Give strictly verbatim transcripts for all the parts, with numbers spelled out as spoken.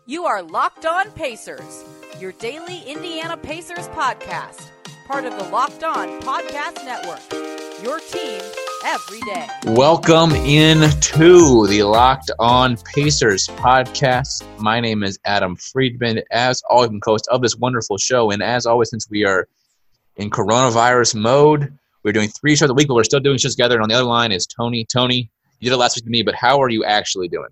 You are Locked On Pacers, your daily Indiana Pacers podcast, part of the Locked On Podcast Network, your team every day. Welcome into the Locked On Pacers podcast. My name is Adam Friedman, as always, I'm host of this wonderful show. And as always, since we are in coronavirus mode, we're doing three shows a week, but we're still doing shows together. And on the other line is Tony. Tony, you did it last week to me, but how are you actually doing?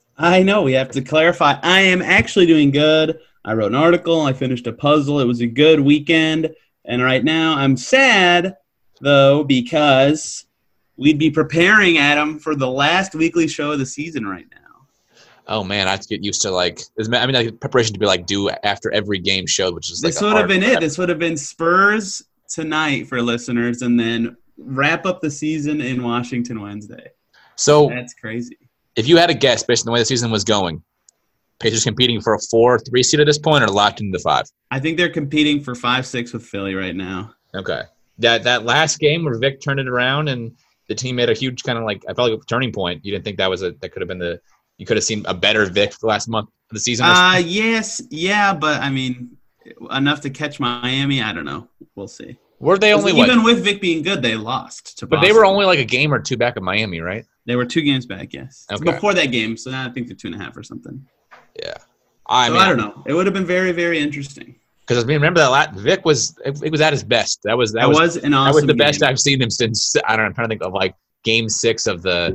I know. We have to clarify. I am actually doing good. I wrote an article. I finished a puzzle. It was a good weekend. And right now I'm sad, though, because we'd be preparing, Adam, for the last weekly show of the season right now. Oh, man, I have to get used to, like, I mean, like, preparation to be, like, due after every game show, which is, like, This would have been it. This would have been Spurs tonight for listeners, and then wrap up the season in Washington Wednesday. So that's crazy. If you had a guess based on the way the season was going, Pacers competing for a four three seed at this point or locked into the five? I think they're competing for five six with Philly right now. Okay. That that last game where Vic turned it around and the team made a huge kind of like, I felt like a turning point. You didn't think that was a, that could have been the, you could have seen a better Vic the last month of the season? Uh, yes. Yeah. But I mean, enough to catch Miami. I don't know. We'll see. Were they only Even what? with Vic being good, they lost to But Boston. they were only like a game or two back of Miami, right? They were two games back, yes. Okay. Before that game, so now I think they're two and a half or something. Yeah. I so mean, I don't know. It would have been very, very interesting. Because I mean, remember that last, Vic was it, it was at his best. That was that, that was, was an awesome that was the game. best I've seen him since. I don't know. I'm trying to think of like Game Six of the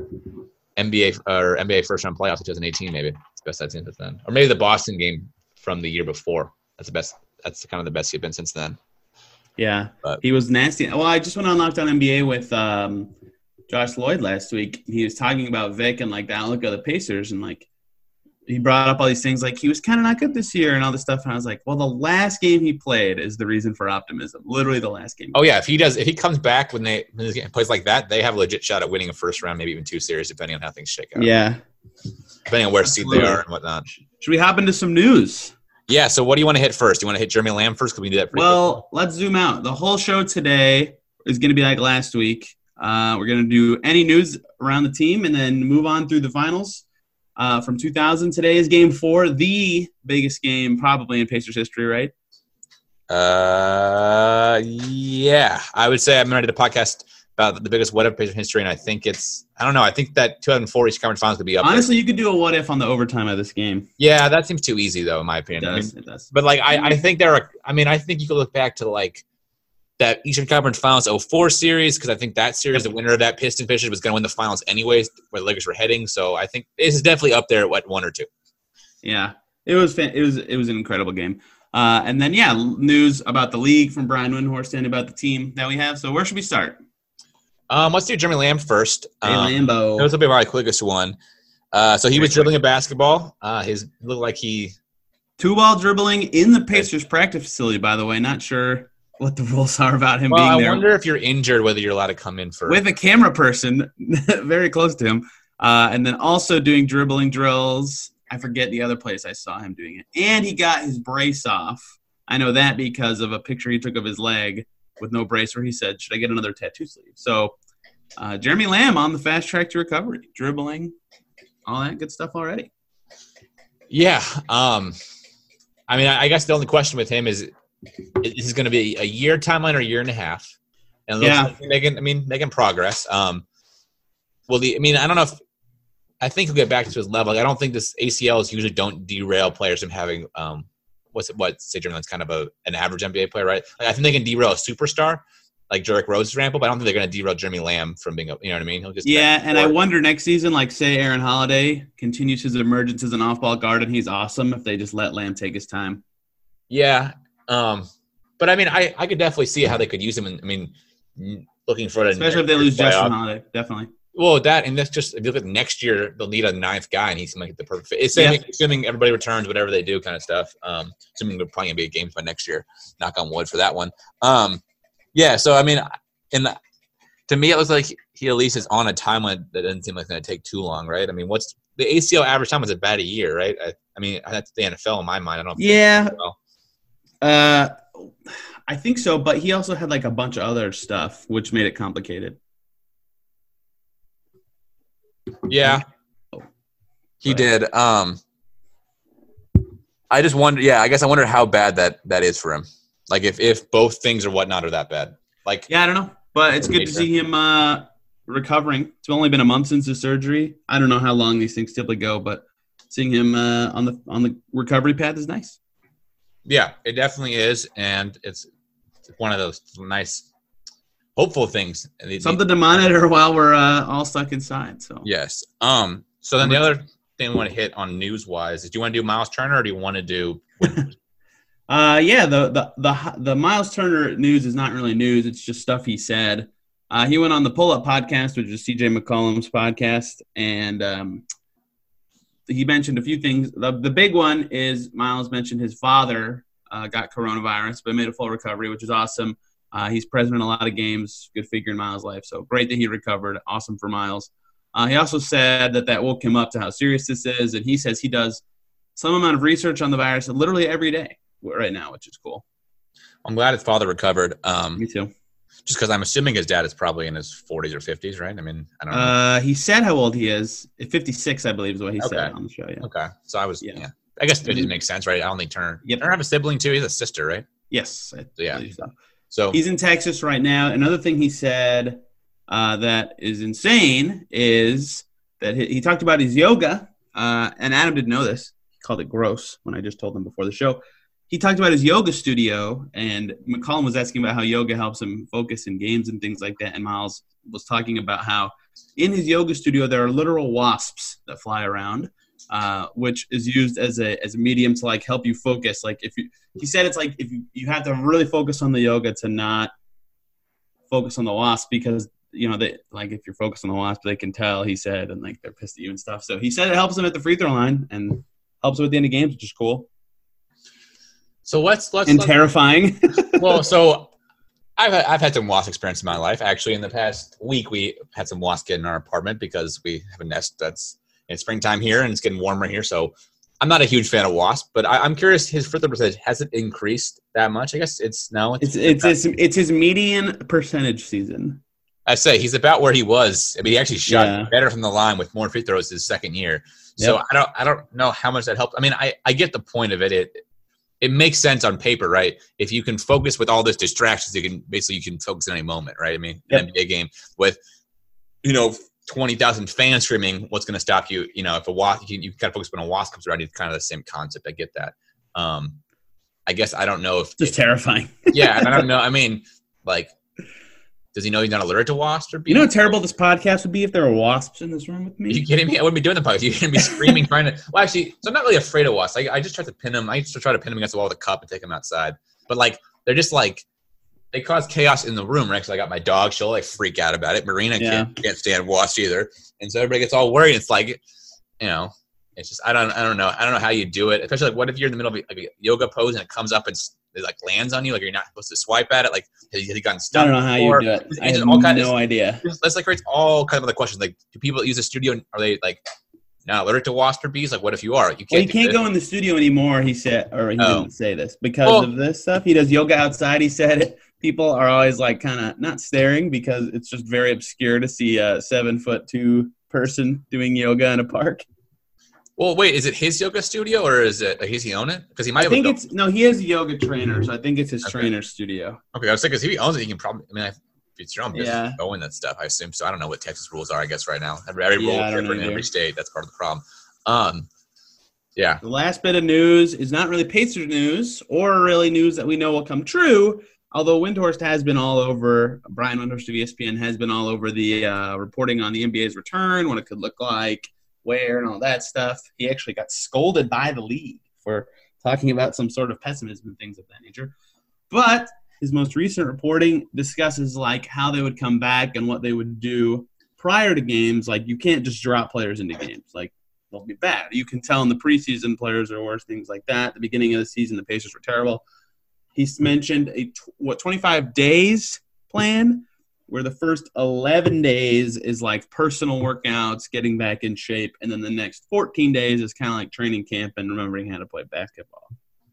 N B A or N B A first round playoffs, twenty eighteen, maybe. It's the best I've seen since then, or maybe the Boston game from the year before. That's the best. That's kind of the best he's been since then. Yeah, but he was nasty. Well, I just went on Locked On N B A with um, Josh Lloyd last week. He was talking about Vic and like the outlook of the Pacers, and like he brought up all these things like he was kind of not good this year and all this stuff. And I was like, well, the last game he played is the reason for optimism. Literally the last game. Oh yeah, if he does, if he comes back when they when he plays like that, they have a legit shot at winning a first round, maybe even two series, depending on how things shake out. Yeah, depending on where seed they are and whatnot. Should we hop into some news? Yeah, so what do you want to hit first? Do you want to hit Jeremy Lamb first? Because we can do that pretty Well, quickly. let's zoom out. The whole show today is going to be like last week. Uh, we're going to do any news around the team and then move on through the finals uh, from two thousand. Today is game four, the biggest game probably in Pacers history, right? Uh, yeah. I would say I'm going to do a podcast about the biggest what-if Pacers history, and I think it's – I don't know. I think that two thousand four Eastern Conference Finals could be up Honestly, there. you could do a what-if on the overtime of this game. Yeah, that seems too easy, though, in my opinion. It does. I mean, it does. but, like, I, I think there are – I mean, I think you could look back to, like, that Eastern Conference Finals oh four series, because I think that series, the winner of that Piston Pacers was going to win the finals anyways, where the Lakers were heading. So I think this is definitely up there at what, one or two. Yeah, it was fan- it was it was an incredible game. Uh, and then yeah, news about the league from Brian Windhorst and about the team that we have. So where should we start? Um, let's do Jeremy Lamb first. Hey, um, Lambo. It was a bit of our quickest one. Uh, so he Very was quick. dribbling a basketball. Uh, his looked like he Two ball dribbling in the Pacers practice facility. By the way, not sure what the rules are about him Well, being I there. wonder if you're injured, whether you're allowed to come in for With a camera person very close to him, uh, and then also doing dribbling drills. I forget the other place I saw him doing it. And he got his brace off. I know that because of a picture he took of his leg with no brace where he said, should I get another tattoo sleeve? So uh, Jeremy Lamb on the fast track to recovery, dribbling, all that good stuff already. Yeah. Um, I mean, I, I guess the only question with him is, is this going to be a year timeline or a year and a half? And it looks Yeah. like they're making, I mean, making progress. Um, well, the, I mean, I don't know if I think he'll get back to his level. Like, I don't think this A C Ls usually don't derail players from having um, what's it? What say Jeremy Lamb's kind of a an average N B A player, right? Like, I think they can derail a superstar like Derrick Rose, for example, but I don't think they're going to derail Jeremy Lamb from being a, you know what I mean? He'll just Yeah, and I wonder next season, like say Aaron Holiday continues his emergence as an off-ball guard and he's awesome if they just let Lamb take his time. Yeah. Um, but I mean, I, I could definitely see how they could use him. In, I mean, looking for it, Especially if they lose Justin Holiday, definitely. Well, that and that's just if you look at next year, they'll need a ninth guy, and he's like the perfect fit. It's Yeah. assuming everybody returns, whatever they do, kind of stuff. Um, assuming they're playing N B A games by next year. Knock on wood for that one. Um, yeah. So I mean, in the, to me, it looks like he at least is on a timeline that doesn't seem like it's going to take too long, right? I mean, what's the A C L average time is about a year, right? I, I mean, that's the N F L in my mind. I don't. know if Yeah. well. Uh, I think so, but he also had like a bunch of other stuff, which made it complicated. Yeah, he did. Um, I just wonder. Yeah, I guess I wonder how bad that, that is for him. Like if, if both things or whatnot are that bad. Like yeah, I don't know, but it's good to see him uh, recovering. It's only been a month since his surgery. I don't know how long these things typically go, but seeing him uh, on the on the recovery path is nice. Yeah, it definitely is, and it's one of those nice, hopeful things. Something to monitor while we're uh, all stuck inside. So yes. Um. So then the other thing we want to hit on news wise is, do you want to do Miles Turner or do you want to do? uh, yeah. The, the the the Miles Turner news is not really news. It's just stuff he said. Uh, he went on the Pull Up podcast, which is C J McCollum's podcast, and um, he mentioned a few things. The, the big one is Miles mentioned his father uh, got coronavirus, but made a full recovery, which is awesome. Uh, he's present in a lot of games. Good figure in Miles' life. So great that he recovered. Awesome for Miles. Uh, he also said that that woke him up to how serious this is, and he says he does some amount of research on the virus literally every day right now, which is cool. I'm glad his father recovered. Um, Me too. Just because I'm assuming his dad is probably in his forties or fifties, right? I mean, I don't know. Uh, he said how old he is. fifty-six, I believe, is what he okay. said on the show. Yeah. Okay. So I was, yeah. yeah. I guess fifties mm-hmm. makes sense, right? I don't think Turner. Yep. Turner have a sibling too. He's a sister, right? Yes. I so, yeah. So. so he's in Texas right now. Another thing he said uh, that is insane is that he, he talked about his yoga, uh, and Adam didn't know this. He called it gross when I just told him before the show. He talked about his yoga studio, and McCollum was asking about how yoga helps him focus in games and things like that. And Miles was talking about how in his yoga studio there are literal wasps that fly around, uh, which is used as a as a medium to like help you focus. Like if you, he said it's like if you, you have to really focus on the yoga to not focus on the wasp, because you know they like if you're focused on the wasp they can tell. He said, and like they're pissed at you and stuff. So he said it helps him at the free throw line and helps him at the end of games, which is cool. So let's let's and let's, terrifying. Well, so I've I've had some wasp experience in my life. Actually, in the past week, we had some wasps get in our apartment because we have a nest that's in springtime here and it's getting warmer here. So I'm not a huge fan of wasps, but I, I'm curious. His free throw percentage, has it increased that much? I guess it's no. It's it's it's, it's, it's his median percentage season. I say he's about where he was. I mean, he actually shot yeah. better from the line with more free throws his second year. So yep. I don't I don't know how much that helped. I mean, I, I get the point of it. It it makes sense on paper, right? If you can focus with all this distractions, you can basically you can focus at any moment, right? I mean, yep. an N B A game with you know twenty thousand fans screaming, what's going to stop you? You know, if a wasp, you, you kind of focus when a wasp comes around. It's kind of the same concept. I get that. Um, I guess I don't know if just if, terrifying. Yeah, I don't know. I mean, like. Does he know he's not allergic to wasps? Or you know how terrible this podcast would be if there were wasps in this room with me? Are you kidding me? I wouldn't be doing the podcast. You're going to be screaming, trying to – well, actually, so I'm not really afraid of wasps. I, I just try to pin them. I used to try to pin them against the wall with a cup and take them outside. But, like, they're just, like – they cause chaos in the room, right? Because I got my dog. She'll, like, freak out about it. Marina yeah. can't, can't stand wasps either. And so everybody gets all worried. It's like, you know, it's just – I don't I don't know. I don't know how you do it. Especially, like, what if you're in the middle of a, like, a yoga pose and it comes up and – it like lands on you, like you're not supposed to swipe at it. Like, has he gotten stuck? I don't know how before? you do it. I have all kind no of, idea. That's like creates all kind of other questions. Like, do people use the studio? Are they like not allergic to wasps or bees? Like, what if you are? You can't. Well, he can't go in the studio anymore. He said, or he oh. didn't say this because well, of this stuff. He does yoga outside. He said people are always like kind of not staring because it's just very obscure to see a seven foot two person doing yoga in a park. Well, wait, is it his yoga studio or is it, like, does he own it? Because he might I think it's, no, he is a yoga trainer, so I think it's his okay. trainer studio. Okay, I was thinking, because if he owns it, he can probably, I mean, if it's your own business, yeah. go in that stuff, I assume. So I don't know what Texas rules are, I guess, right now. Every, every yeah, rule different in every state. That's part of the problem. Um, yeah. The last bit of news is not really Pacers news or really news that we know will come true, although Windhorst has been all over, Brian Windhorst of E S P N has been all over the uh, reporting on the N B A's return, what it could look like, where and all that stuff. He actually got scolded by the league for talking about some sort of pessimism and things of that nature. But his most recent reporting discusses like how they would come back and what they would do prior to games. Like you can't just drop players into games. Like they'll be bad. You can tell in the preseason players are worse, things like that. At the beginning of the season, the Pacers were terrible. He's mentioned a what twenty-five days plan, where the first eleven days is like personal workouts, getting back in shape, and then the next fourteen days is kind of like training camp and remembering how to play basketball.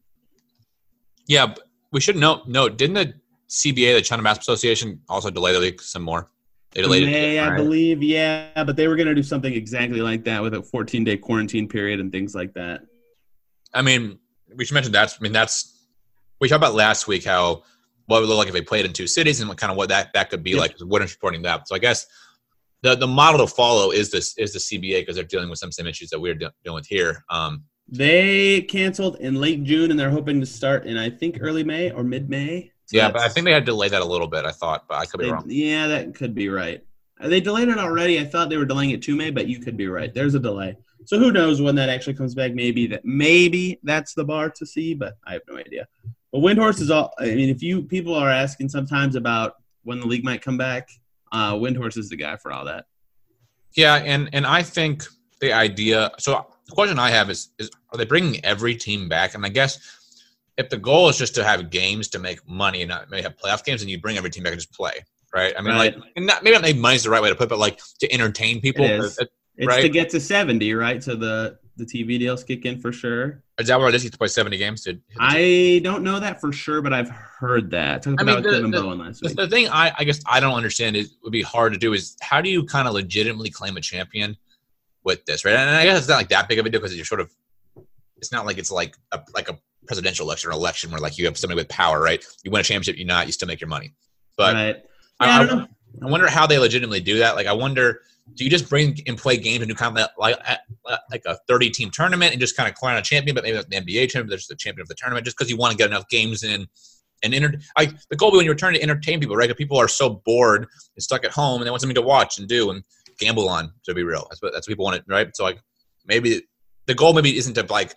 Yeah, but we should note, note, didn't the C B A, the China Basketball Association, also delay the league some more? They delayed May, it. Right? I believe, yeah, but they were going to do something exactly like that with a fourteen-day quarantine period and things like that. I mean, we should mention that. I mean, that's we talked about last week how what it would look like if they played in two cities and what kind of what that, that could be yeah. like. Wouldn't reporting that. So I guess the the model to follow is this is the C B A because they're dealing with some same issues that we're de- dealing with here. Um, they canceled in late June and they're hoping to start in I think early May or mid May. So yeah, but I think they had to delay that a little bit. I thought, but I could be they, wrong. Yeah, that could be right. They delayed it already. I thought they were delaying it to May, but you could be right. There's a delay. So who knows when that actually comes back? Maybe that maybe that's the bar to see, but I have no idea. But Windhorst is all. I mean, if you people are asking sometimes about when the league might come back, uh, Windhorst is the guy for all that. Yeah, and and I think the idea. So the question I have is: is are they bringing every team back? And I guess if the goal is just to have games to make money and not maybe have playoff games, and you bring every team back and just play, right? I mean, right. like, and not, maybe not make money is the right way to put it, but like to entertain people. It is. But, it's right? to get to seventy, right? So the, the T V deals kick in for sure. Is that where this used to play seventy games? Did, I don't know that for sure, but I've heard that. Talked I mean, about the, Kevin the, Bowen last the, week. the thing I, I guess I don't understand is would be hard to do is how do you kind of legitimately claim a champion with this, right? And I guess it's not like that big of a deal because you're sort of it's not like it's like a like a presidential election or election where like you have somebody with power, right? You win a championship, you not, you still make your money. But right. I, yeah, I, I, don't know. I wonder how they legitimately do that. Like I wonder, do you just bring and play games and do kind of like like a thirty team tournament and just kind of crown a champion, but maybe like the N B A champion, there's the champion of the tournament, just because you want to get enough games in and enter. Like the goal when you're trying to entertain people, right? If people are so bored and stuck at home and they want something to watch and do and gamble on, to be real, that's what that's what people want, right? So like maybe the goal maybe isn't to like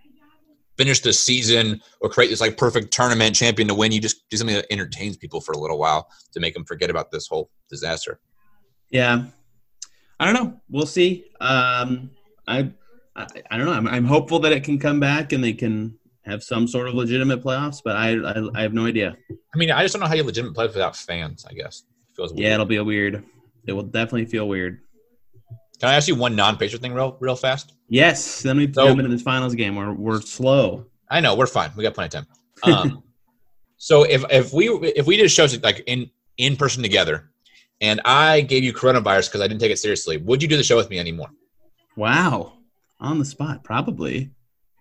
finish the season or create this like perfect tournament champion to win. You just do something that entertains people for a little while to make them forget about this whole disaster. Yeah. I don't know. We'll see. Um, I, I I don't know. I'm, I'm hopeful that it can come back and they can have some sort of legitimate playoffs, but I I, I have no idea. I mean, I just don't know how you legitimate play without fans, I guess. It feels weird. Yeah, it'll be a weird. It will definitely feel weird. Can I ask you one non-Pacer thing real real fast? Yes. Then we So- jump into this finals game. We're, we're slow. I know, we're fine. We got plenty of time. Um, so if if we if we did shows like in, in person together and I gave you coronavirus because I didn't take it seriously, would you do the show with me anymore? Wow. On the spot, probably.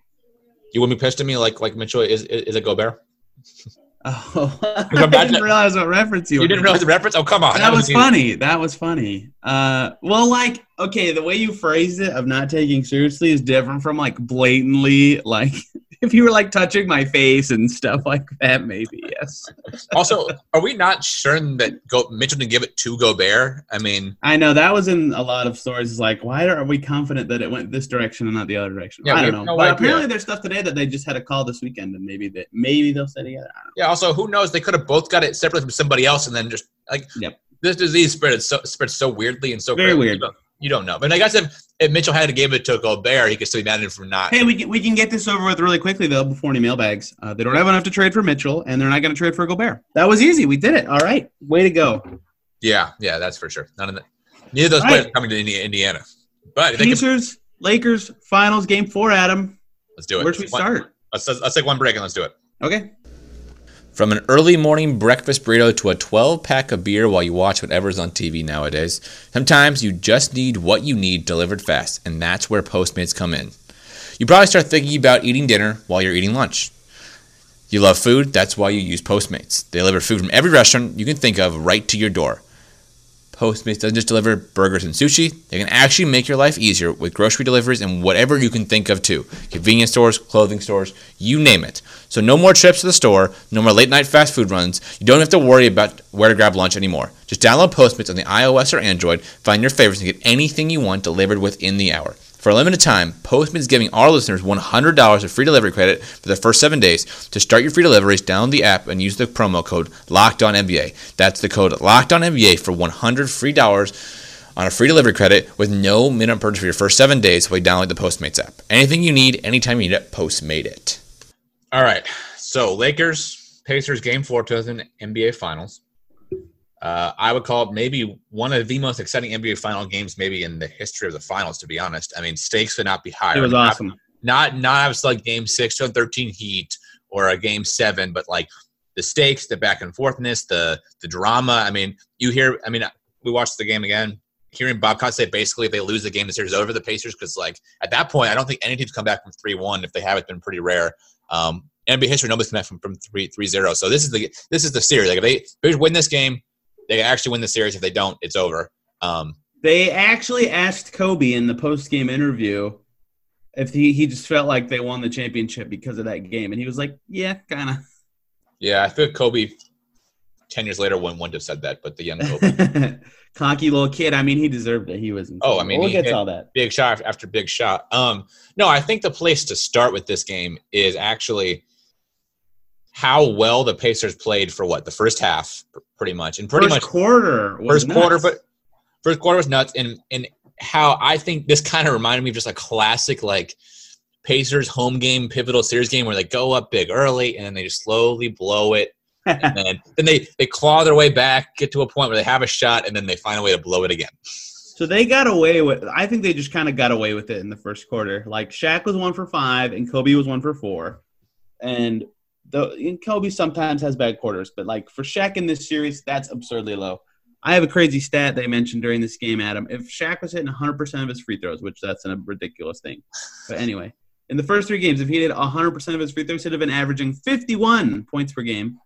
You wouldn't be pissed at me like like Mitchell is is, is a Gobert? Oh, I imagine- didn't realize what reference you You were didn't realize the reference? Oh, come on. That was easy. funny. That was funny. Uh, well, like, okay, the way you phrased it of not taking seriously is different from like blatantly, like if you were like touching my face and stuff like that, maybe yes. Also, are we not certain that Go- Mitchell didn't give it to Gobert? I mean, I know that was in a lot of stories. It's like, why are we confident that it went this direction and not the other direction? Yeah, I we don't have know. no But idea. apparently, there's stuff today that they just had a call this weekend, and maybe that maybe they'll stay together. I don't know. yeah. Also, who knows? They could have both got it separately from somebody else, and then just like Yep. this disease spread so spread so weirdly and so Very quickly. weird. You don't, you don't know. But I guess if, if Mitchell had to give it to Gobert, he could still be mad at him for not. Hey, we can, we can get this over with really quickly, though, before any mailbags. Uh, they don't have enough to trade for Mitchell, and they're not going to trade for Gobert. That was easy. We did it. All right. Way to go. Yeah, yeah, that's for sure. None of that. Neither of those Right. players are coming to Indi- Indiana. But they can, Pacers, Lakers, finals, game four, Adam. let's do it. Where should we One- start? Let's, let's take one break and let's do it. Okay. From an early morning breakfast burrito to a twelve-pack of beer while you watch whatever's on T V nowadays, sometimes you just need what you need delivered fast, and that's where Postmates come in. You probably start thinking about eating dinner while you're eating lunch. You love food, that's why you use Postmates. They deliver food from every restaurant you can think of right to your door. Postmates doesn't just deliver burgers and sushi, they can actually make your life easier with grocery deliveries and whatever you can think of too. Convenience stores, clothing stores, you name it. So no more trips to the store, no more late night fast food runs. You don't have to worry about where to grab lunch anymore. Just download Postmates on the iOS or Android, find your favorites, and get anything you want delivered within the hour. For a limited time, Postmates is giving our listeners one hundred dollars of free delivery credit for the first seven days. To start your free deliveries, download the app and use the promo code LOCKEDONNBA. That's the code LOCKEDONNBA for one hundred free dollars on a free delivery credit with no minimum purchase for your first seven days while you download the Postmates app. Anything you need, anytime you need it, Postmate it. All right, so Lakers, Pacers, Game four, twenty N B A Finals. Uh, I would call it maybe one of the most exciting N B A final games maybe in the history of the finals, to be honest. I mean, stakes could not be higher. It was I mean, awesome. Not, not, not obviously like game six, twenty thirteen Heat or a game seven, but like the stakes, the back and forthness, the the drama. I mean, you hear, I mean, we watched the game again. hearing Bobcat say basically if they lose the game, the series is over the Pacers, because like at that point, I don't think any team's come back from three one. If they have, it's been pretty rare. Um, N B A history, nobody's come back from, from three zero. So this is the this is the series. Like if they, if they win this game, they actually win the series. If they don't, it's over. Um, they actually asked Kobe in the post-game interview if he, he just felt like they won the championship because of that game. And he was like, yeah, kind of. Yeah, I feel Kobe ten years later wouldn't, wouldn't have said that, but the young Kobe. Cocky little kid. I mean, he deserved it. He was insane. Oh, I mean, we'll he get hit to all that. Big shot after big shot. Um, no, I think the place to start with this game is actually how well the Pacers played for what? The first half, pretty much. And pretty first much quarter was First nuts. quarter, but first quarter was nuts. And, and how I think this kind of reminded me of just a classic, like, Pacers home game, pivotal series game where they go up big early and then they just slowly blow it. And then, then they, they claw their way back, get to a point where they have a shot, and then they find a way to blow it again. So they got away with – I think they just kind of got away with it in the first quarter. Like, Shaq was one for five and Kobe was one for four. And, the, and Kobe sometimes has bad quarters. But, like, for Shaq in this series, that's absurdly low. I have a crazy stat they mentioned during this game, Adam. If Shaq was hitting one hundred percent of his free throws, which that's a ridiculous thing. But anyway, in the first three games, if he hit one hundred percent of his free throws, he'd have been averaging fifty-one points per game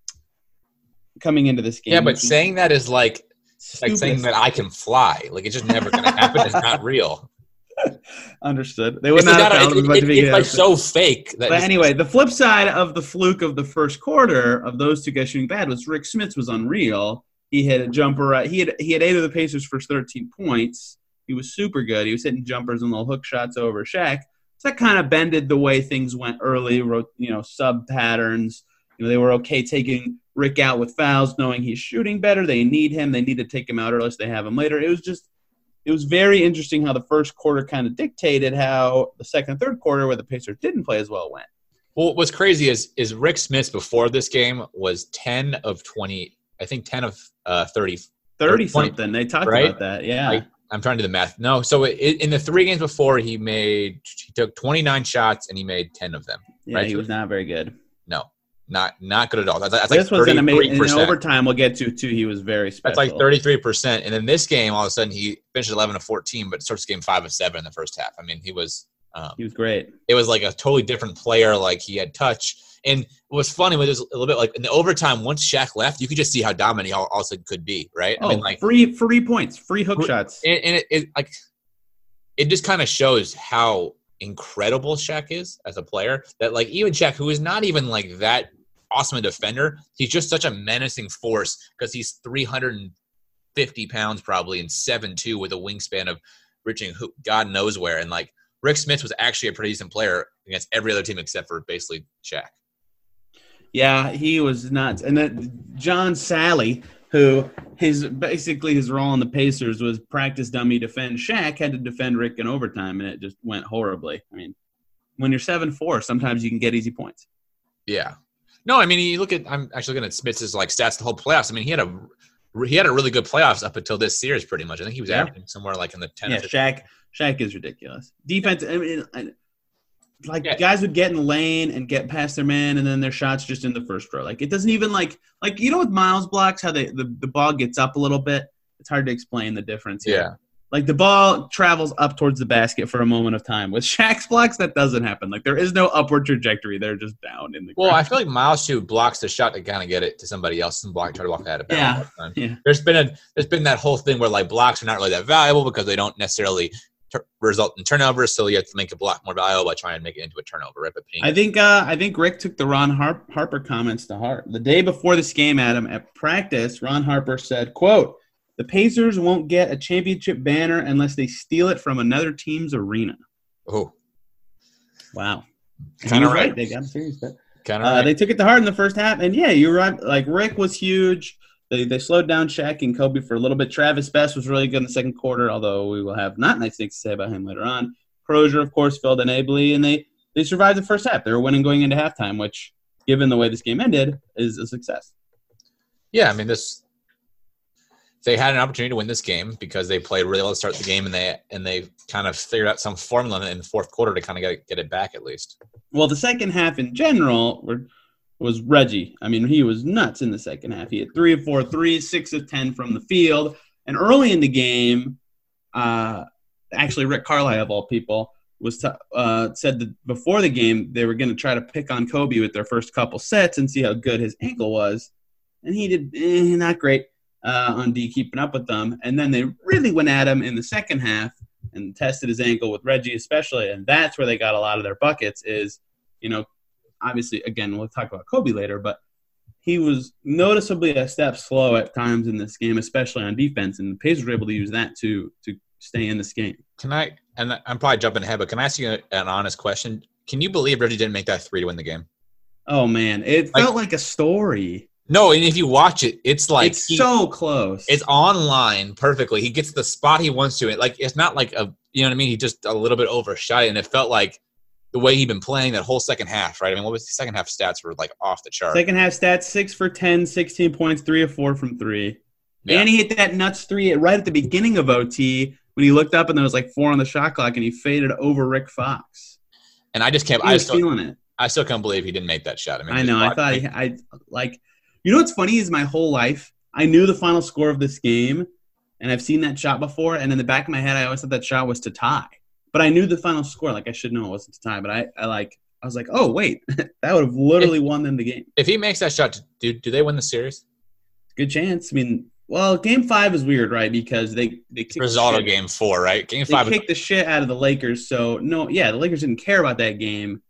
coming into this game. Yeah, but saying that is like like saying that I can fly. Like, it's just never going to happen. It's not real. Understood. They would it's not not have a, it, it, It's like so fake. That but just, anyway, the flip side of the fluke of the first quarter of those two guys shooting bad was Rick Smits was unreal. He hit a jumper. Uh, he had he had eight of the Pacers' first thirteen points. He was super good. He was hitting jumpers and little hook shots over Shaq. So that kind of bended the way things went early. You know, sub patterns. You know, they were okay taking Rick out with fouls, knowing he's shooting better. They need him. They need to take him out, or else they have him later. It was just, it was very interesting how the first quarter kind of dictated how the second and third quarter, where the Pacers didn't play as well, went. Well, what's crazy is is Rick Smits before this game was ten of twenty. I think ten of uh, thirty. thirty something. They talked right? about that. Yeah. I, I'm trying to do the math. No, so it, in the three games before, he made he took twenty-nine shots and he made ten of them. Yeah, right? he was not very good. No, not not good at all. That's, that's this like was an amazing. In percent. overtime, we'll get to too. He was very special. That's like thirty-three percent. And then this game, all of a sudden, he finished eleven of fourteen, but starts the game five of seven in the first half. I mean, he was um, he was great. It was like a totally different player. Like, he had touch. And what was funny was a little bit like in the overtime, once Shaq left, you could just see how dominant he all, all of a sudden could be, right? Oh, I mean, like free free points, free hook free, shots. And, and it, it like it just kind of shows how incredible Shaq is as a player. That like even Shaq, who is not even like that awesome a defender, he's just such a menacing force because he's three hundred fifty pounds probably and seven two with a wingspan of reaching who God knows where. And like Rick Smits was actually a pretty decent player against every other team except for basically Shaq. Yeah, he was nuts. And then John Sally, who his basically his role on the Pacers was practice dummy defend Shaq, had to defend Rick in overtime, and it just went horribly. I mean, when you're seven four, sometimes you can get easy points. Yeah. No, I mean, you look at – I'm actually looking at Smits's, like, stats the whole playoffs. I mean, he had a he had a really good playoffs up until this series pretty much. I think he was yeah. averaging somewhere like in the ten. Yeah, Shaq, Shaq is ridiculous. Defense – I mean – Like, yeah. guys would get in the lane and get past their man, and then their shots just in the first row. Like, it doesn't even, like – like you know with Miles blocks, how they, the, the ball gets up a little bit? It's hard to explain the difference here. Yeah. Like, the ball travels up towards the basket for a moment of time. With Shaq's blocks, that doesn't happen. Like, there is no upward trajectory. They're just down in the Well, ground. I feel like Miles, too, blocks the shot to kind of get it to somebody else and block, try to block that out of bounds. Yeah. yeah. There's been a there's been that whole thing where, like, blocks are not really that valuable because they don't necessarily – result in turnovers, so you have to make a block more valuable by trying to make it into a turnover. Right? But I think uh, I think Rick took the Ron Harp- Harper comments to heart. The day before this game, Adam, at practice, Ron Harper said, quote, "The Pacers won't get a championship banner unless they steal it from another team's arena." Oh. Wow. Kind of right. right. They got serious, but kind of uh, right. They took it to heart in the first half. And, yeah, you're right. Like, Rick was huge. They they slowed down Shaq and Kobe for a little bit. Travis Best was really good in the second quarter, although we will have not nice things to say about him later on. Crozier, of course, filled in ably, and they, they survived the first half. They were winning going into halftime, which, given the way this game ended, is a success. Yeah, I mean, this they had an opportunity to win this game because they played really well to start the game, and they and they kind of figured out some formula in the fourth quarter to kind of get, get it back at least. Well, the second half in general were – was Reggie. I mean, he was nuts in the second half. He had three of four threes, six of ten from the field. And early in the game, uh, actually Rick Carlisle, of all people, was t- uh, said that before the game they were going to try to pick on Kobe with their first couple sets and see how good his ankle was. And he did eh, not great uh, on D keeping up with them. And then they really went at him in the second half and tested his ankle with Reggie especially. And that's where they got a lot of their buckets is, you know, obviously, again, we'll talk about Kobe later, but he was noticeably a step slow at times in this game, especially on defense. And the Pacers were able to use that to to stay in this game. Can I, and I'm probably jumping ahead, but can I ask you an honest question? Can you believe Reggie didn't make that three to win the game? Oh, man. It Like- felt like a story. No, and if you watch it, it's like It's he- so close. it's online perfectly. He gets the spot he wants to. It like it's not like a you know what I mean. He just a little bit overshot, it, and it felt like the way he'd been playing that whole second half. Right? I mean, what was the second half stats were like off the chart. Second half stats, six for ten, sixteen points, three of four from three. Yeah. And he hit that nuts three right at the beginning of O T when he looked up and there was like four on the shot clock and he faded over Rick Fox. And I just can't. He I was still, feeling it. I still can't believe he didn't make that shot. I mean, I just know. I watch- thought he, I like. You know what's funny is my whole life I knew the final score of this game, and I've seen that shot before. And in the back of my head, I always thought that shot was to tie. But I knew the final score. Like I should know it wasn't to tie. But I, I like. I was like, oh wait, that would have literally If- won them the game. if he makes that shot, do do they win the series? Good chance. I mean, well, game five is weird, right? Because they they kicked the Risaldo shit- game four, right? Game They five. kicked the shit out of the Lakers. So no, yeah, the Lakers didn't care about that game.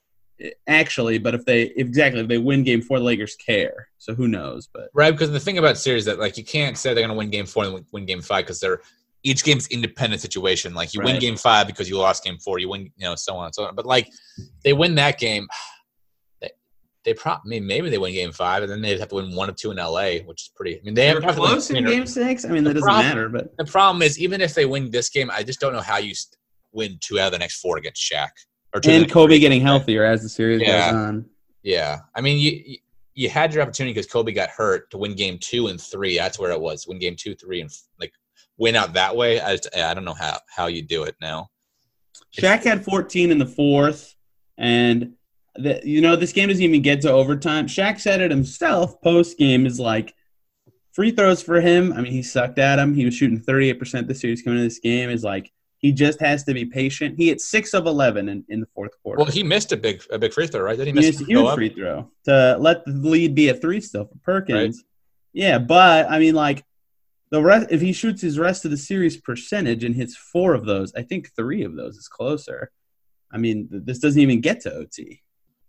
Actually, but if they if, exactly if they win game four, the Lakers care. So who knows? But Right, because the thing about series that like you can't say they're going to win game four and win- win game five because they're each game's independent situation. Like you win Right. game five because you lost game four, you win, you know, so on and so on. But like they win that game, they they probably I mean, maybe they win game five and then they'd have to win one of two in L A, which is pretty. I mean, they they have were to have to win- close I in mean, game six. I mean, that the doesn't problem- matter. But The problem is even if they win this game, I just don't know how you st- win two out of the next four against Shaq or two of the and next Kobe three. getting healthier as the series Yeah. goes on. Yeah, I mean, you you- you had your opportunity because Kobe got hurt to win game two and three. That's where it was. Win game two, three, and like win out that way. I just, I don't know how how you do it now. Shaq had fourteen in the fourth, and the, you know this game doesn't even get to overtime. Shaq said it himself post game is like free throws for him. I mean, he sucked at them. He was shooting thirty-eight percent this series coming into this game. Is like he just has to be patient. He hit six of eleven in, in the fourth quarter. Well, he missed a big a big free throw, right? Did he He miss missed a go huge up? free throw to let the lead be at three still for Perkins. Yeah, but I mean, like the rest, if he shoots his rest of the series percentage and hits four of those, I think three of those is closer. I mean, th- this doesn't even get to O T.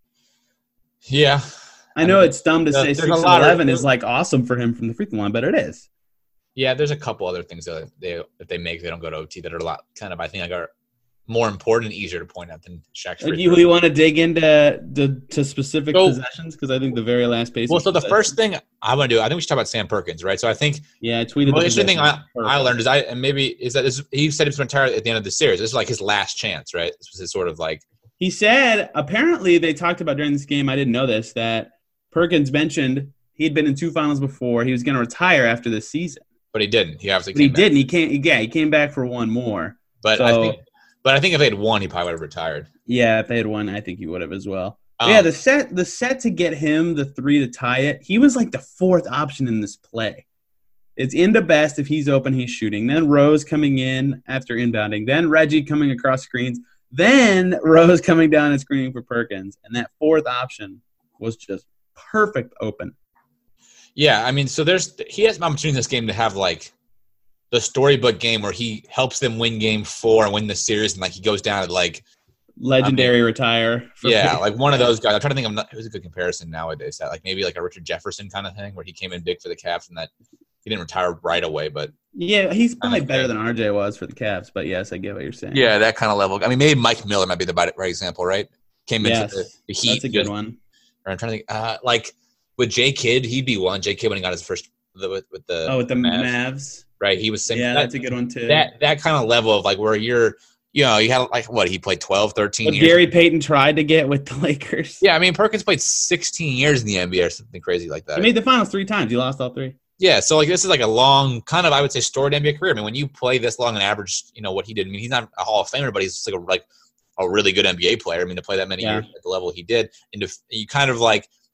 Yeah, I know I mean, it's dumb to there's- say there's six a of lot of- eleven is like awesome for him from the free throw line, but it is. yeah. There's a couple other things that they if they make they don't go to O T that are a lot kind of I think like are more important and easier to point out than Shaq's Like, free you, throw. you want to dig into to, to specific So- possessions because I think the very last base. Well, so the first thing I want to do, I think we should talk about Sam Perkins, right? So I think yeah, I tweeted. well, the the interesting thing I, possession. I learned is I and maybe is that this, he said he was going to retire at the end of the series. This is like his last chance, right? This was his sort of like He said, apparently they talked about during this game, I didn't know this, that Perkins mentioned he'd been in two finals before. He was going to retire after this season. but he didn't. He obviously But he came back. didn't. He came, yeah, he came back for one more. But I So- think, but I think if they had won, he probably would have retired. Yeah, if they had won, I think he would have as well. But Um, yeah, the set the set to get him the three to tie it, he was like the fourth option in this play. It's into best if he's open, he's shooting. Then Rose coming in after inbounding. Then Reggie coming across screens. Then Rose coming down and screening for Perkins. And that fourth option was just perfect open. Yeah, I mean, so there's he has an opportunity in this game to have like the storybook game where he helps them win game four and win the series, and like he goes down to like Legendary retire. for- yeah, like one of those guys. I'm trying to think of not, it was a good comparison nowadays. That like maybe like a Richard Jefferson kind of thing where he came in big for the Cavs and that he didn't retire right away, but Yeah, he's probably Okay. better than R J was for the Cavs, but yes, I get what you're saying. yeah, that kind of level. I mean, maybe Mike Miller might be the right example, right? Came into Yes, the, the Heat. that's a good just- one. Or I'm trying to think, uh, like with Jay Kidd, he'd be one. Jay Kidd when he got his first the, with, with the Oh, with the Mavs, Mavs. right? He was same, Yeah, that, that's a good one too. that that kind of level of like where you're, you know, you had like what he played twelve, thirteen What years. Gary Payton tried to get with the Lakers. Yeah, I mean Perkins played sixteen years in the N B A or something crazy like that. He made the finals three times. He lost all three. Yeah, so like this is like a long kind of I would say storied N B A career. I mean, when you play this long and average, you know what he did. I mean, he's not a Hall of Famer, but he's just like a like a really good N B A player. I mean, to play that many Yeah. years at the level he did, and to, you kind of like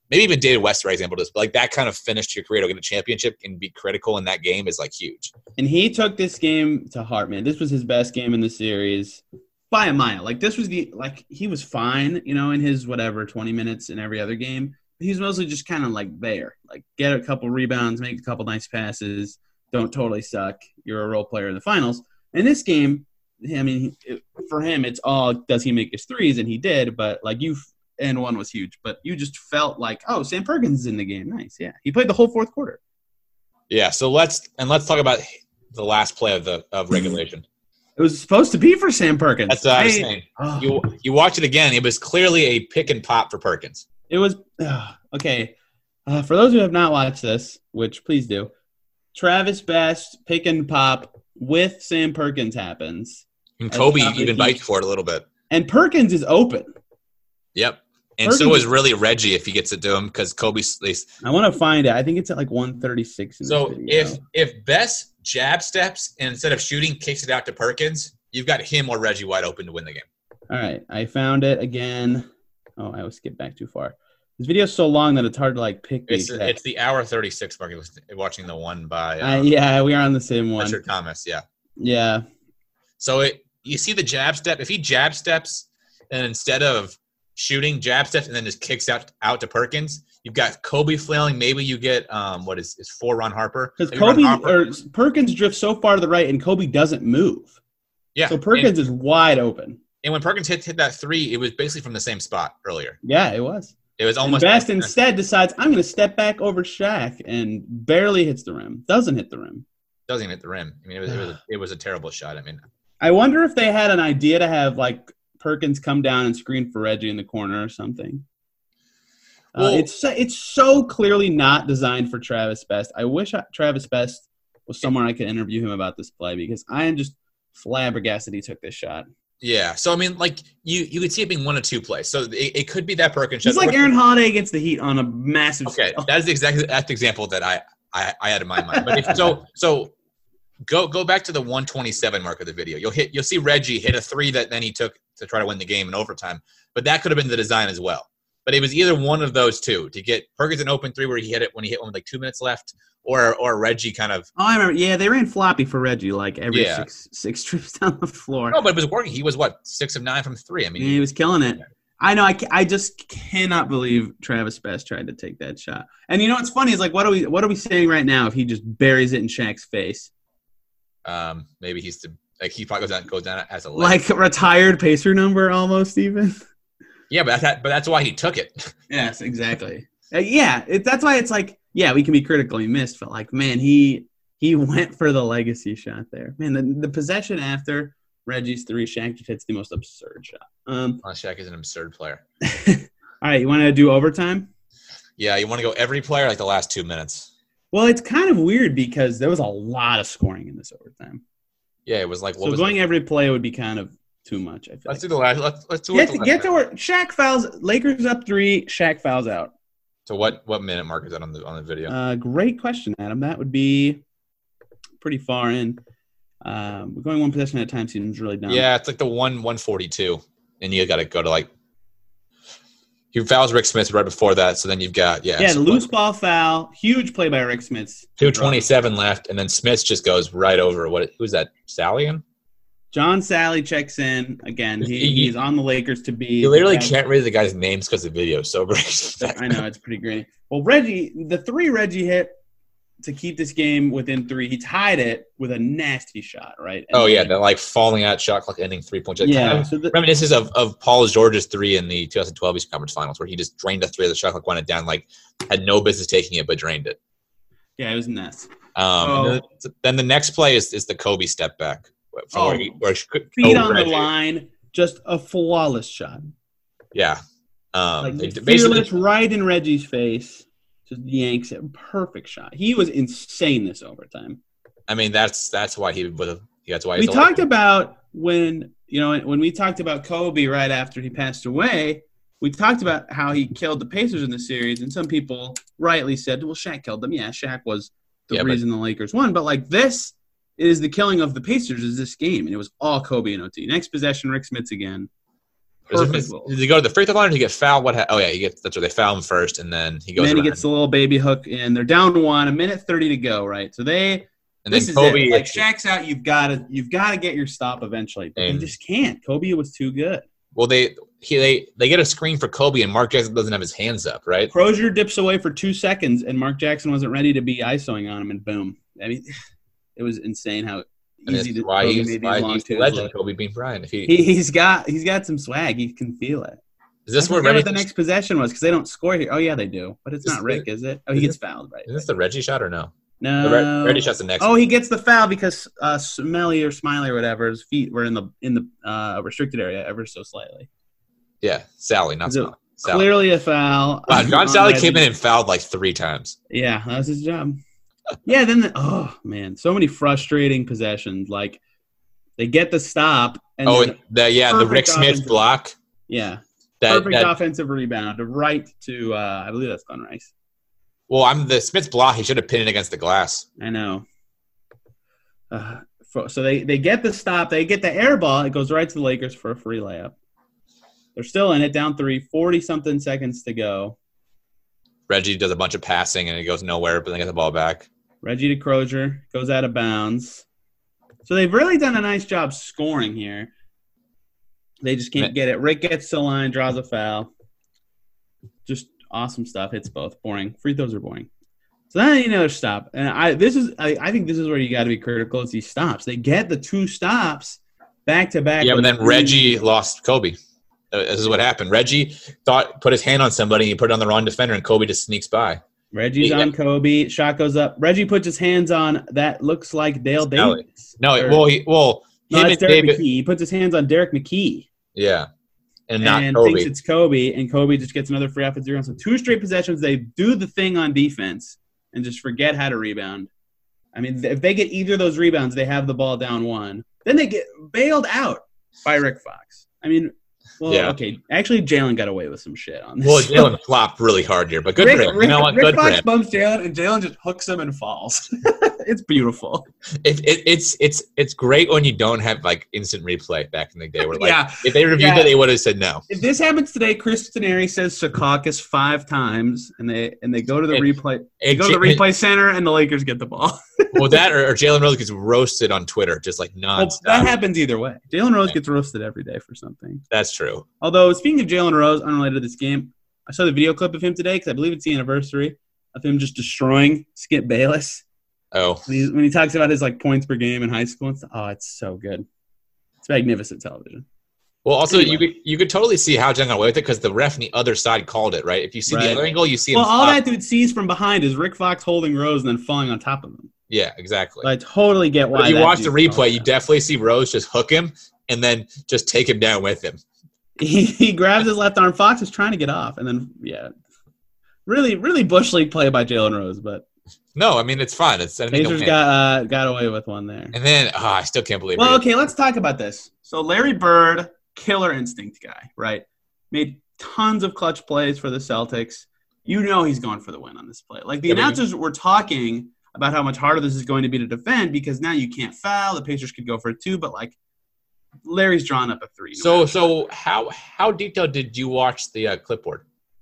maybe even David West, for example, does. But like that kind of finish to your career to get a championship and be critical in that game is like huge. And he took this game to heart, man. This was his best game in the series by a mile. Like this was the like he was fine, you know, in his whatever twenty minutes in every other game. He's mostly just kind of like there, like get a couple rebounds, make a couple nice passes, don't totally suck. You're a role player in the finals. In this game, I mean, it, for him, it's all does he make his threes, and he did. But like you, and one was huge. But you just felt like, oh, Sam Perkins is in the game. Nice, yeah. He played the whole fourth quarter. Yeah. So let's and let's talk about the last play of the of regulation. It was supposed to be for Sam Perkins. That's what I was saying. Oh. You you watch it again. It was clearly a pick and pop for Perkins. It was uh, okay. Uh, for those who have not watched this, which please do, Travis Best pick and pop with Sam Perkins happens. And Kobe even bites for it a little bit. And Perkins is open. Yep. And Perkins so is really Reggie if he gets it to him because Kobe's. I want to find it. I think it's at like one thirty-six. In so this video. if if Best jab steps and instead of shooting kicks it out to Perkins, you've got him or Reggie wide open to win the game. All right, I found it again. Oh, I was skipped back too far. This video is so long that it's hard to like pick. It's the it's the hour thirty-six mark. Watching the one by um, uh, yeah, we are on the same one. Richard Thomas, yeah, yeah. So it you see the jab step. If he jab steps and instead of shooting jab steps and then just kicks out out to Perkins, you've got Kobe flailing. Maybe you get um what is is for Ron Harper because Kobe Harper. or Perkins drifts so far to the right and Kobe doesn't move. Yeah, so Perkins and, is wide open. And when Perkins hit hit that three, it was basically from the same spot earlier. Yeah, it was. It was almost and Best instead decides I'm going to step back over Shaq and barely hits the rim. Doesn't hit the rim. Doesn't hit the rim. I mean, it was it was, a, it was a terrible shot. I mean, I wonder if they had an idea to have like Perkins come down and screen for Reggie in the corner or something. Well, uh, it's it's so clearly not designed for Travis Best. I wish I, Travis Best was somewhere I could interview him about this play because I am just flabbergasted he took this shot. Yeah, so I mean, like you, you could see it being one of two plays. So it, it could be that Perkins shot. It's like Aaron Holiday against the Heat on a massive. Okay, scale. that is exactly that's the example that I, I, I had in my mind. But if, so so go go back to the one twenty-seven mark of the video. You'll hit you'll see Reggie hit a three that then he took to try to win the game in overtime. But that could have been the design as well. But it was either one of those two to get Perkins an open three where he hit it when he hit one with like two minutes left, or or Reggie kind of. Oh, I remember. Yeah, they ran floppy for Reggie like every yeah. six six trips down the floor. No, but it was working. He was what six of nine from three. I mean, he, he was killing it. I know. I, I just cannot believe Travis Best tried to take that shot. And you know what's funny is like, what are we what are we saying right now if he just buries it in Shaq's face? Um, maybe he's the like he probably goes down goes down as a leg. Like a retired Pacer number almost even. Yeah, but that's but that's why he took it. Yes, exactly. Uh, yeah, it, that's why it's like, yeah, we can be critical. He missed, but like, man, he he went for the legacy shot there. Man, the, the possession after Reggie's three, Shaq just hits the most absurd shot. Um, well, Shaq is an absurd player. All right, you want to do overtime? Yeah, you want to go every player like the last two minutes. Well, it's kind of weird because there was a lot of scoring in this overtime. Yeah, it was like. What so was going the- every play would be kind of too much. I feel. Let's like. do the last. Let's let's do get it. To, get to where Shaq fouls. Lakers up three. Shaq fouls out. So what what minute mark is that on the on the video? Uh, great question, Adam. That would be pretty far in. Um, we're going one possession at a time seems really dumb. Yeah, it's like the one one forty two, and you got to go to like. He fouls Rick Smith right before that, so then you've got yeah. Yeah, so loose ball foul, huge play by Rick Smith. Two twenty seven left, and then Smith just goes right over. What? Who's that? Salian? John Sally checks in again. He, He- he's on the Lakers to be. You literally the guy- can't read the guy's names because the video is so great. I know it's pretty great. Well, Reggie, the three Reggie hit to keep this game within three. He tied it with a nasty shot, right? And Oh yeah, then- that like falling out shot clock ending three point shot. Yeah, Kind of so the- reminisces of, of Paul George's three in the twenty twelve Eastern Conference Finals, where he just drained a three of the shot clock, went it down, like had no business taking it, but drained it. yeah, it was nuts. Um, Oh. and then, then the next play is, is the Kobe step back. From Oh. where he, where he, Feet over on the Reggie. line, just a flawless shot. Yeah. Um, Like they- fearless, right in Reggie's face, just yanks it. Perfect shot. He was insane this overtime. I mean, that's that's why he would have. That's why he's We a talked Laker. about when you know when we talked about Kobe right after he passed away. We talked about how he killed the Pacers in the series, and some people rightly said, "Well, Shaq killed them." Yeah, Shaq was the Yeah, but- reason the Lakers won. But like this is the killing of the Pacers is this game, and it was all Kobe and O T. Next possession, Rick Smits again. Perfect Does little. he go to the free throw line or he get fouled? What? Ha- oh yeah, he gets. That's where they foul him first, and then he goes. And then he around. gets the little baby hook in. They're down one, a minute thirty to go, right? So they And this then is Kobe. it. Like Shaq's out, you've got to you've got to get your stop eventually. But And- they just can't. Kobe was too good. Well, they he they they get a screen for Kobe, and Mark Jackson doesn't have his hands up, right? Crozier dips away for two seconds, and Mark Jackson wasn't ready to be ISOing on him, and boom. I mean, it was insane how And easy it's to why Kobe he's made why these long he's the twos legend, look. Kobe Bean Bryant. If he, He, he's got he's got some swag. He can feel it. is this I where forget Reggie? what the next possession was because they don't score here. Oh yeah, they do, but it's Is not this- Rick, is it? Oh, he is gets this- fouled, right? Is this the Reggie shot or no? No, The Re- Reggie shot's the next. Oh, one. he gets the foul because uh, Smelly or Smiley or whatever, his feet were in the in the uh, restricted area ever so slightly. Yeah, Sally, not Is it Sally. Sally. Clearly a foul. Wow, John on Sally Reggie. came in and fouled like three times. Yeah, that was his job. Yeah, then the, oh man, so many frustrating possessions. Like they get the stop, and Oh, then, and the, yeah, the perfect Rick Smith offensive- block. yeah, That, perfect that offensive rebound right to uh, I believe that's Glenn Rice. well, I'm the Smith's block. He should have pinned it against the glass. I know. Uh, for, so they, they get the stop. They get the air ball. It goes right to the Lakers for a free layup. They're still in it, down three, forty-something seconds to go. Reggie does a bunch of passing and it goes nowhere, but then gets the ball back. Reggie to Crozier goes out of bounds. So they've really done a nice job scoring here. They just can't get it. Rick gets to the line, draws a foul. Just awesome stuff. Hits both. Boring. Free throws are boring. So then you know stop. And I this is I, I think this is where you got to be critical. It's these stops. They get the two stops back to back. Yeah, but with then three- Reggie lost Kobe. Uh, This is what happened. Reggie thought put his hand on somebody, he put it on the wrong defender, and Kobe just sneaks by. Reggie's Yeah. on Kobe. Shot goes up. Reggie puts his hands on that looks like Dale Sally. Davis. No, Or- well, he, well, no, him it's and Derek David, McKee. He puts his hands on Derek McKee. yeah, and not and Kobe. thinks it's Kobe, and Kobe just gets another free offensive rebound. So two straight possessions, they do the thing on defense and just forget how to rebound. I mean, if they get either of those rebounds, they have the ball down one. Then they get bailed out by Rick Fox. I mean, well, Yeah. okay. Actually, Jalen got away with some shit on this. Well, Jalen flopped really hard here, but good Rick, for him. Rick, you know what? Rick Good for Fox him. bumps Jalen, and Jalen just hooks him and falls. It's beautiful. It, it, it's it's it's great when you don't have like instant replay back in the day. Where like Yeah. if they reviewed Yeah. it, they would have said no. If this happens today, Chris Staneri says Secaucus five times, and they and they go to the And- replay. They And go to the J- replay center, and the Lakers get the ball. Well, that or, or Jalen Rose gets roasted on Twitter, just like Well, nonstop. that happens either way. Jalen Rose gets roasted every day for something. That's true. Although, speaking of Jalen Rose, unrelated to this game, I saw the video clip of him today because I believe it's the anniversary of him just destroying Skip Bayless. Oh, When he, when he talks about his like points per game in high school, and stuff. Oh, it's so good. It's magnificent television. well, also Anyway. you could you could totally see how Jalen got away with it because the ref on the other side called it, right? If you see Right. the other angle, you see him. Well, all flop. that dude sees from behind is Rick Fox holding Rose and then falling on top of him. Yeah, exactly. So I totally get why. But if you that watch the dude's replay, you called definitely see Rose just hook him and then just take him down with him. that. He, he grabs his left arm. Fox is trying to get off, and then yeah, really, really bush league play by Jalen Rose, but No, I mean it's fun. It's I think Pacers okay. got uh, got away with one there. And then oh, I still can't believe Well, it. okay, let's talk about this. So Larry Bird, killer instinct guy, right? Made tons of clutch plays for the Celtics. You know he's going for the win on this play. Like the Yeah, but you- announcers were talking about how much harder this is going to be to defend because now you can't foul. The Pacers could go for it too, but like Larry's drawn up a three. no So matter so what. how how detailed did you watch the uh, clipboard?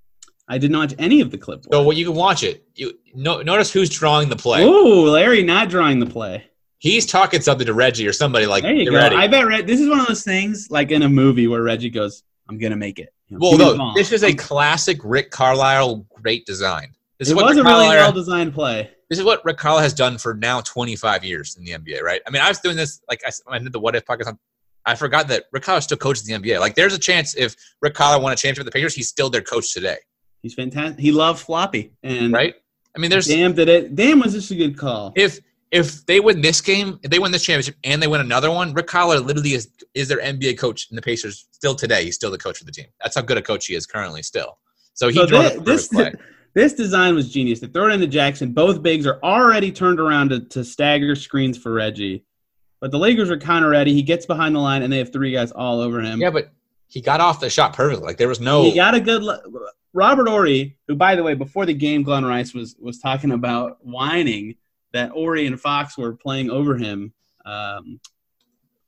I did not watch any of the clipboard. So well, you can watch it. You no, notice who's drawing the play. Ooh, Larry not drawing the play. He's talking something to Reggie or somebody like, There you "Get go. ready." I bet Reg- this is one of those things like in a movie where Reggie goes, "I'm gonna make it." You know, Well, give me the no, ball. this is a classic Rick Carlisle great design. This is It what was Rick a really Carlisle, well designed play. this is what Rick Carlisle has done for now twenty-five years in the N B A, right? I mean, I was doing this like I, I did the What If podcast. I forgot that Rick Carlisle still coaches the N B A. Like, there's a chance if Rick Carlisle won a championship with the Pacers, he's still their coach today, He's fantastic. He loved floppy, and right? I mean, there's damn did it. Damn was this a good call. if if they win this game, if they win this championship and they win another one, Rick Carlisle literally is is their N B A coach in the Pacers still today. He's still the coach for the team. That's how good a coach he is currently still. So he So drew thi- up the this perfect play. this design was genius. They throw it into Jackson. Both bigs are already turned around to, to stagger screens for Reggie, but the Lakers are kind of ready. He gets behind the line, and they have three guys all over him. Yeah, but he got off the shot perfectly. Like there was no. He got a good lo- Robert Horry, who, by the way, before the game, Glenn Rice was was talking about whining that Horry and Fox were playing over him. Um,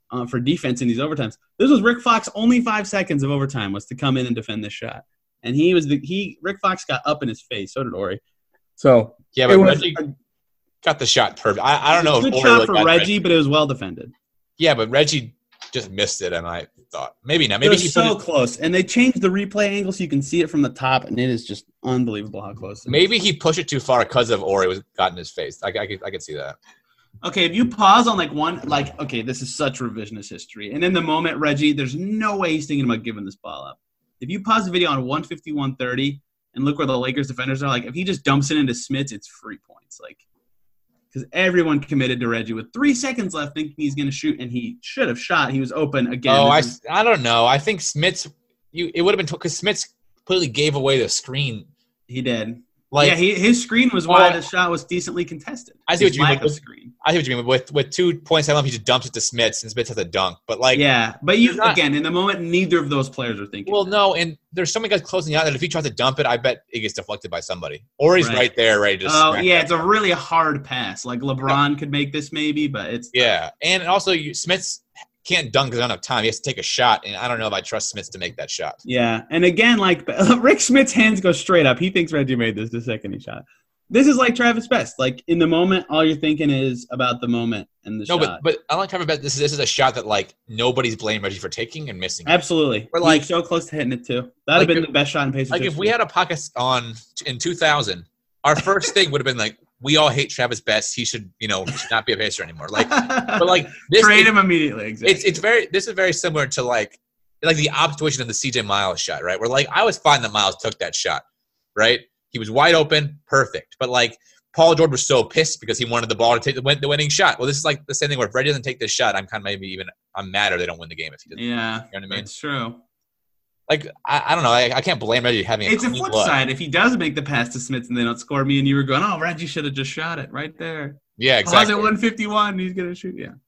uh, for defense in these overtimes. This was Rick Fox. Only five seconds of overtime was to come in and defend this shot, and he was the he. Rick Fox got up in his face. So did Ori. So yeah, but Reggie a, got the shot perfect. I, I don't know. Good if shot Ori for Reggie, Reggie, but it was well defended. Yeah, but Reggie just missed it, and I thought maybe not. Maybe it was he so put it, close, and they changed the replay angle so you can see it from the top, and it is just unbelievable how close. It maybe is. he pushed it too far because of Ori was got in his face. I, I could I could see that. Okay, if you pause on like one, like, okay, this is such revisionist history. And in the moment, Reggie, there's no way he's thinking about giving this ball up. If you pause the video on one fifty-one thirty and look where the Lakers defenders are, like, if he just dumps it into Smits, it's free points. Like, because everyone committed to Reggie with three seconds left thinking he's going to shoot, and he should have shot. He was open again. Oh, I, is- I don't know. I think Smits, you it would have been because Smits completely gave away the screen. He did. Like, yeah, he, his screen was why the shot was decently contested. I see what you mean. With, screen. I see what you mean. With with two point seven, he just dumps it to Smits, and Smits has a dunk. But like, yeah, but you not, again in the moment, neither of those players are thinking. Well, no, and there's so many guys closing out that if he tries to dump it, I bet it gets deflected by somebody, or he's right, right there, ready to. Oh yeah, it's a really hard pass. Like LeBron yeah. could make this maybe, but it's yeah, and also you, Smits can't dunk because I don't have time. He has to take a shot, and I don't know if I trust Smits to make that shot. Yeah, and again, like Rick Smits' hands go straight up. He thinks Reggie made this the second he shot. This is like Travis Best. Like in the moment, all you're thinking is about the moment and the no, shot. No, but but I like Travis Best. This is this is a shot that like nobody's blaming Reggie for taking and missing. Absolutely, we're like so close to hitting it too. That'd like, have been the best shot in Pacers. Like history. If we had a podcast on in two thousand, our first thing would have been like, we all hate Travis Best. He should, you know, should not be a Pacer anymore. Like, but like this, trade it, him immediately. Exactly. It's it's very. This is very similar to like like the opposite of the C J Miles shot, right? Where like I was fine that Miles took that shot, right? He was wide open, perfect. But like Paul George was so pissed because he wanted the ball to take the, win, the winning shot. Well, this is like the same thing where if Reggie doesn't take this shot, I'm kind of maybe even I'm mad or they don't win the game if he doesn't. Yeah, you know what I mean? That's true. Like I, I don't know. I, I can't blame Reggie having. A it's a flip blood. side. If he does make the pass to Smits and they don't score, me and you were going, "Oh, Reggie should have just shot it right there." Yeah, exactly. Pause at one fifty-one. He's gonna shoot. Yeah.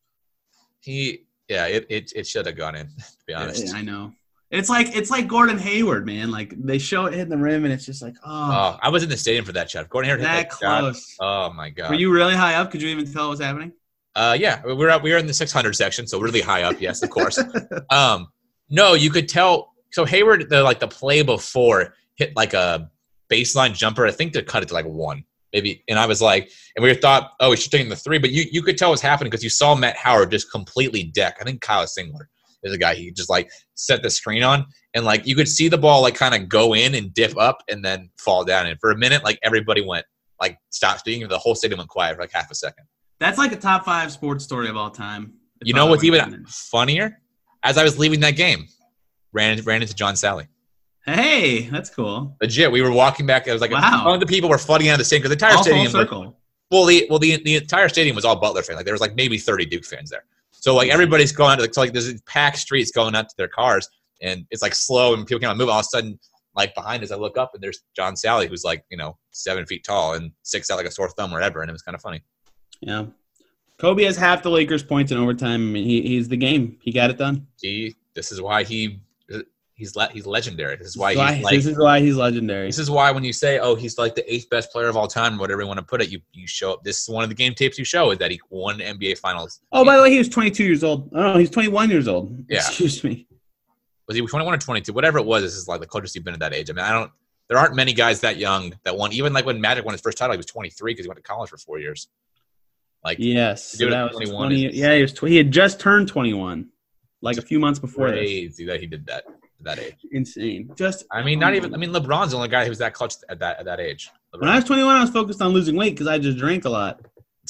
He, yeah, it it, it should have gone in. To be honest, yeah, I know. It's like it's like Gordon Hayward, man. Like they show it hitting the rim, and it's just like, oh. oh I was in the stadium for that shot. Gordon Hayward that hit that close. Shot. Oh my god. Were you really high up? Could you even tell what was happening? Uh, yeah, we we're we were in the six hundred section, so really high up. Yes, of course. um, no, you could tell. So Hayward, the like the play before hit like a baseline jumper. I think to cut it to like one, maybe. And I was like, and we thought, oh, we should take the three, but you you could tell what's happening because you saw Matt Howard just completely deck. I think Kyle Singler is a guy he just like set the screen on, and like you could see the ball like kind of go in and dip up and then fall down. And for a minute, like everybody went like stop speaking, the whole stadium went quiet for like half a second. That's like a top five sports story of all time. You know what's even funnier? As I was leaving that game. Ran ran into John Sally. Hey, that's cool. Legit, we were walking back. It was like wow. One of the people were flooding out of the stadium because the entire all stadium. Full circle. Well, the well the the entire stadium was all Butler fans. Like there was like maybe thirty Duke fans there. So like everybody's going out to so, like there's packed streets going out to their cars, and it's like slow and people can't move. All of a sudden, like behind us, I look up and there's John Sally, who's like you know seven feet tall and sticks out like a sore thumb wherever, and it was kind of funny. Yeah, Kobe has half the Lakers' points in overtime. I mean, he he's the game. He got it done. He. This is why he. He's le- he's legendary. This is why, why he's like. This is why he's legendary. This is why when you say, "Oh, he's like the eighth best player of all time," whatever you want to put it, you you show up. This is one of the game tapes you show is that he won N B A Finals. Oh, by the way, he was twenty-two years old. Oh, he's twenty-one years old. Yeah. Excuse me. Was he twenty-one or twenty-two? Whatever it was, this is like the closest he's been at that age. I mean, I don't. There aren't many guys that young that won. Even like when Magic won his first title, he was twenty-three because he went to college for four years. Like yes, so that was twenty. Is, yeah, he was. Tw- he had just turned twenty-one, like a few months before. Crazy that he did that. That age, insane. Just, I mean, not even. I mean, LeBron's the only guy who was that clutch at that at that age. LeBron. When I was twenty-one, I was focused on losing weight because I just drank a lot.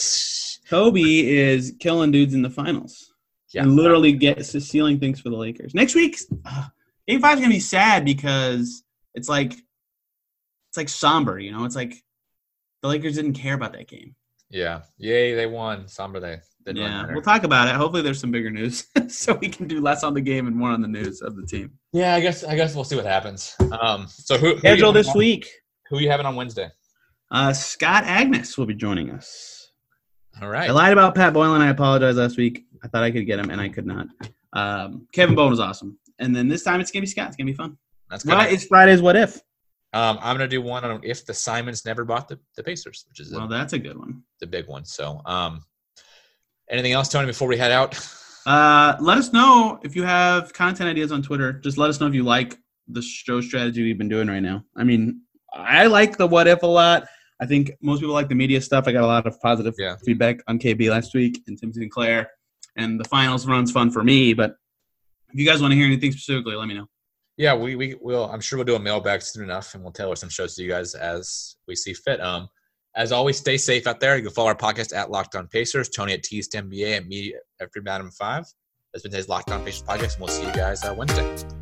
Kobe is killing dudes in the finals, yeah, and literally gets sealing things for the Lakers. Next week, uh, Game Five is gonna be sad because it's like, it's like somber. You know, it's like the Lakers didn't care about that game. Yeah, yay, they won. Somber, they. Yeah, we'll talk about it. Hopefully, there's some bigger news, so we can do less on the game and more on the news of the team. Yeah, I guess I guess we'll see what happens. Um, so who schedule this on, week? Who are you having on Wednesday? Uh, Scott Agnes will be joining us. All right. I lied about Pat Boylan. I apologize last week. I thought I could get him, and I could not. Um, Kevin Bowen was awesome, and then this time it's gonna be Scott. It's gonna be fun. That's good. Right, it's Friday's What If. Um, I'm gonna do one on if the Simons never bought the, the Pacers, which is well, a, that's a good one. The big one. So, um. Anything else, Tony, before we head out? Uh, let us know if you have content ideas on Twitter. Just let us know if you like the show strategy we've been doing right now. I mean, I like the what if a lot. I think most people like the media stuff. I got a lot of positive Yeah. feedback on K B last week and Tim Sinclair. And the finals run's fun for me. But if you guys want to hear anything specifically, let me know. Yeah, we, we will. I'm sure we'll do a mailbag soon enough, and we'll tailor some shows to you guys as we see fit. Um, as always, stay safe out there. You can follow our podcast at Locked On Pacers, Tony at T S T N B A, and me at Freedom Adam five. That's been today's Locked On Pacers podcast, and we'll see you guys uh, Wednesday.